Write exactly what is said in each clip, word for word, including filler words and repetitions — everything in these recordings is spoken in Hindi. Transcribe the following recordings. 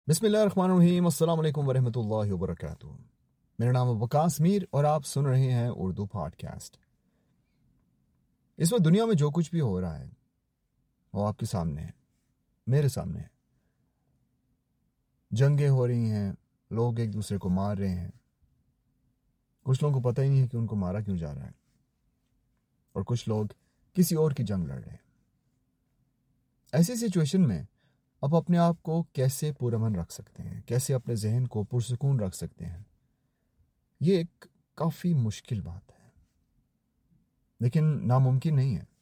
बिस्मिल्लाहिर्रहमानिर्रहीम, अस्सलाम वालेकुम वरहमतुल्लाहि वबरकातुहू। मेरा नाम है वकास मीर और आप सुन रहे हैं उर्दू पॉडकास्ट। इस वक्त दुनिया में जो कुछ भी हो रहा है वो आपके सामने है, मेरे सामने है। जंगें हो रही हैं, लोग एक दूसरे को मार रहे हैं। कुछ लोगों को पता ही नहीं है कि उनको मारा क्यों जा रहा है, और कुछ लोग किसी और की जंग लड़ रहे हैं। ऐसी सिचुएशन में आप अपने आप को कैसे पुरअमन रख सकते हैं, कैसे अपने जहन को पुरसुकून रख सकते हैं, ये एक काफ़ी मुश्किल बात है, लेकिन नामुमकिन नहीं है।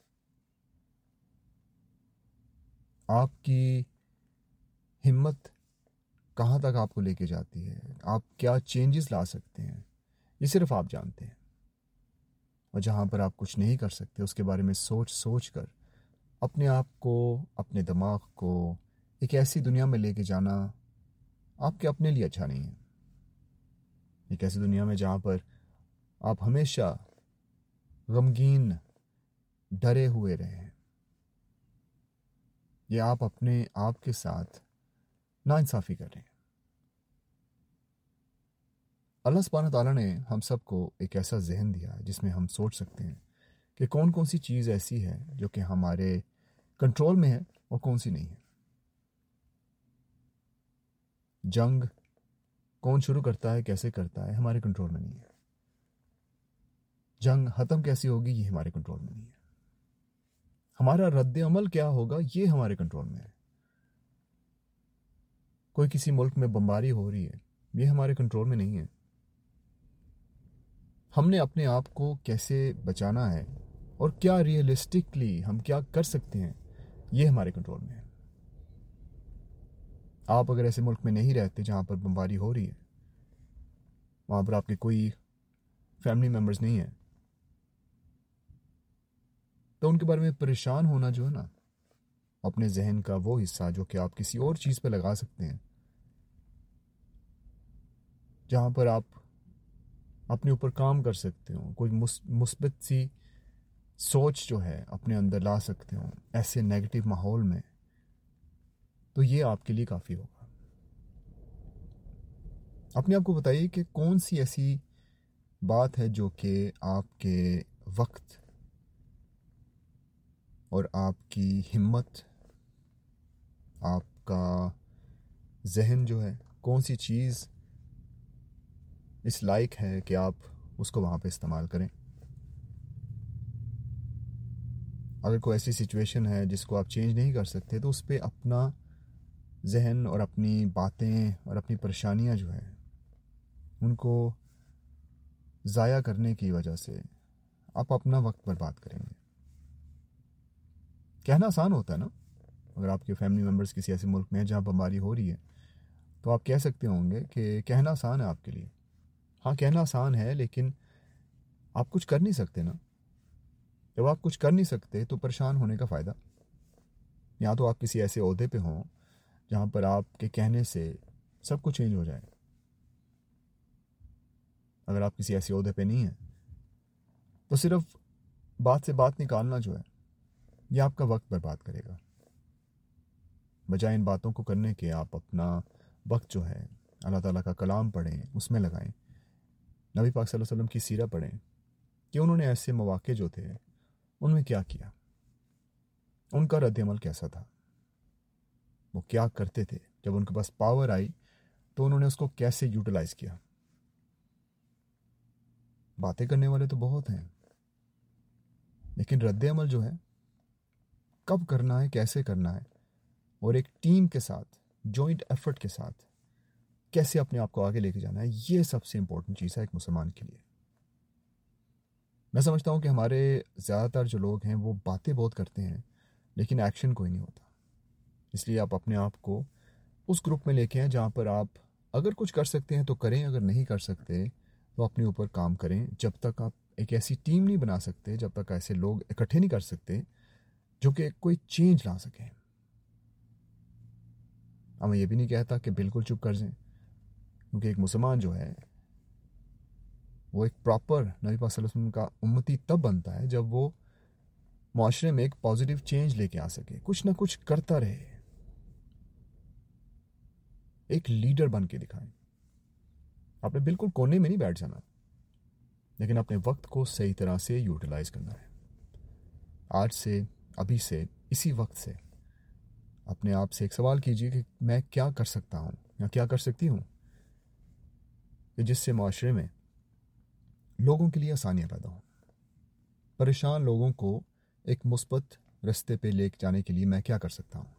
आपकी हिम्मत कहाँ तक आपको लेके जाती है, आप क्या चेंजेस ला सकते हैं, ये सिर्फ आप जानते हैं। और जहाँ पर आप कुछ नहीं कर सकते उसके बारे में सोच सोच कर अपने आप को, अपने दिमाग को एक ऐसी दुनिया में लेके जाना आपके अपने लिए अच्छा नहीं है। एक ऐसी दुनिया में जहाँ पर आप हमेशा गमगीन, डरे हुए रहें, ये आप अपने आप के साथ नाइंसाफ़ी कर रहे हैं। अल्लाह सुब्हानहू तआला ने हम सबको एक ऐसा जहन दिया है जिसमें हम सोच सकते हैं कि कौन कौन सी चीज़ ऐसी है जो कि हमारे कंट्रोल में है और कौन सी नहीं है। जंग कौन शुरू करता है, कैसे करता है, हमारे कंट्रोल में नहीं है। जंग ख़त्म कैसी होगी, ये हमारे कंट्रोल में नहीं है। हमारा रद्द अमल क्या होगा, ये हमारे कंट्रोल में है। कोई किसी मुल्क में बमबारी हो रही है, ये हमारे कंट्रोल में नहीं है। हमने अपने आप को कैसे बचाना है और क्या रियलिस्टिकली हम क्या कर सकते हैं, ये हमारे कंट्रोल में है। आप अगर ऐसे मुल्क में नहीं रहते जहाँ पर बमबारी हो रही है, वहाँ पर आपके कोई फैमिली मेम्बर्स नहीं है, तो उनके बारे में परेशान होना जो है ना, अपने जहन का वो हिस्सा जो कि आप किसी और चीज़ पे लगा सकते हैं, जहाँ पर आप अपने ऊपर काम कर सकते हो, कोई मुस्बत सी सोच जो है अपने अंदर ला सकते हो ऐसे नेगेटिव माहौल में, तो ये आपके लिए काफ़ी होगा। अपने आप को बताइए कि कौन सी ऐसी बात है जो कि आपके वक्त और आपकी हिम्मत, आपका जहन जो है, कौन सी चीज़ इस लायक है कि आप उसको वहाँ पे इस्तेमाल करें। अगर कोई ऐसी सिचुएशन है जिसको आप चेंज नहीं कर सकते, तो उस पर अपना जहन और अपनी बातें और अपनी परेशानियाँ जो है उनको ज़ाया करने की वजह से आप अपना वक्त बर्बाद करेंगे। कहना आसान होता है ना, अगर आपके फैमिली मेम्बर्स किसी ऐसे मुल्क में हैं जहाँ बमबारी हो रही है, तो आप कह सकते होंगे कि कहना आसान है आपके लिए। हाँ, कहना आसान है, लेकिन आप कुछ कर नहीं सकते ना। जब आप कुछ कर नहीं सकते तो परेशान होने का फ़ायदा। या तो आप किसी ऐसे ओहदे पे हों जहाँ पर आपके कहने से सब कुछ चेंज हो जाए। अगर आप किसी ऐसे ओहदे पे नहीं हैं, तो सिर्फ बात से बात निकालना जो है, ये आपका वक्त बर्बाद करेगा। बजाय इन बातों को करने के आप अपना वक्त जो है अल्लाह ताला का कलाम पढ़ें, उसमें लगाएं। नबी पाक सल्लल्लाहु अलैहि वसल्लम की सीरत पढ़ें कि उन्होंने ऐसे मौके जो थे उनमें क्या किया, उनका रद्द अमल कैसा था, वो क्या करते थे। जब उनके पास पावर आई तो उन्होंने उसको कैसे यूटिलाइज किया। बातें करने वाले तो बहुत हैं, लेकिन रद्द अमल जो है कब करना है, कैसे करना है, और एक टीम के साथ, जॉइंट एफर्ट के साथ कैसे अपने आप को आगे लेके जाना है, ये सबसे इंपॉर्टेंट चीज़ है एक मुसलमान के लिए। मैं समझता हूँ कि हमारे ज़्यादातर जो लोग हैं वो बातें बहुत करते हैं, लेकिन एक्शन कोई नहीं होता। इसलिए आप अपने आप को उस ग्रुप में लेके आएं जहाँ पर आप अगर कुछ कर सकते हैं तो करें, अगर नहीं कर सकते तो अपने ऊपर काम करें। जब तक आप एक ऐसी टीम नहीं बना सकते, जब तक ऐसे लोग इकट्ठे नहीं कर सकते जो कि कोई चेंज ला सकें। अब मैं ये भी नहीं कहता कि बिल्कुल चुप कर जाएं, क्योंकि एक मुसलमान जो है वो एक प्रॉपर नबी पाक सल्लल्लाहु अलैहि वसल्लम का उम्मती तब बनता है जब वो माशरे में एक पॉजिटिव चेंज लेके आ सके, कुछ ना कुछ करता रहे। एक लीडर बन के दिखाएं। आपने बिल्कुल कोने में नहीं बैठ जाना, लेकिन अपने वक्त को सही तरह से यूटिलाइज करना है। आज से, अभी से, इसी वक्त से अपने आप से एक सवाल कीजिए कि मैं क्या कर सकता हूँ या क्या कर सकती हूँ कि जिससे माशरे में लोगों के लिए आसानियाँ पैदा हों। परेशान लोगों को एक मुस्बत रास्ते पे ले जाने के लिए मैं क्या कर सकता हूँ।